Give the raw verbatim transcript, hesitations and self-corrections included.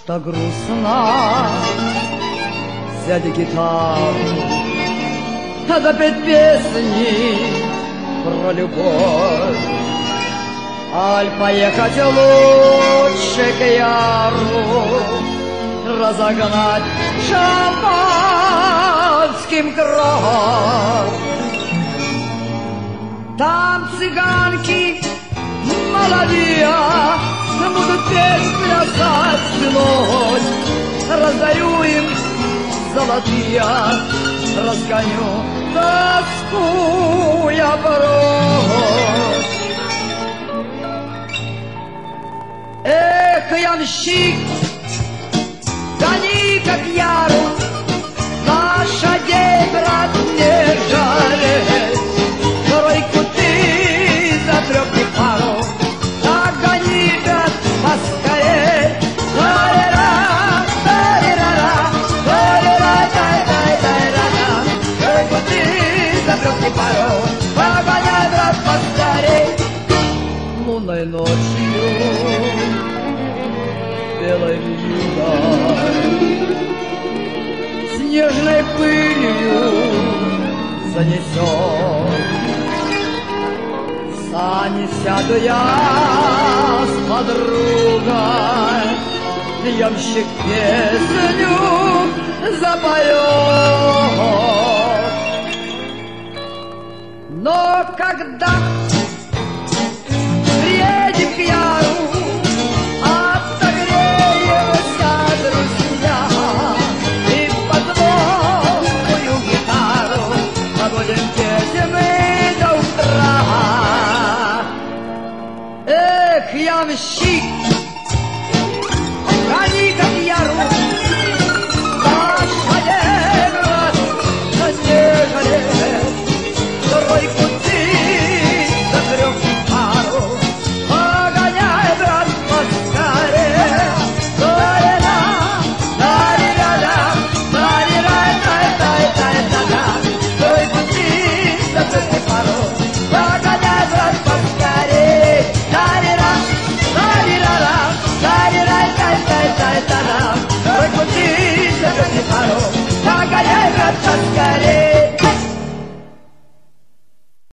что грустно, взять гитару, запеть песни про любовь, аль поехать лучше к Яру, разогнать шампанским кровь. Там цыганки молодые будут петь, плясать, пилоть. Раздарю им золотые, разгоню тоску я прочь. Эх, ямщик, гони как Яру, лошадей, брат, не жалей. Тройку ты за трёпки пару, так гони, брат, поскорей. Та-ра-ра, та-ра-ра-ра, та-ра-ра, тай-тай-тай-ра-ра. Тройку ты за трёпки пару, погоняй, брат, поскорей. Лунной ночью, белой вьюгой, снежной пылью занесет. Сани сяду я с подругой, ямщик песню запоет. Но когда приедем к Яру, отогреемся, друзья, и под новую гитару будем петь мы до утра. Эх, ямщик,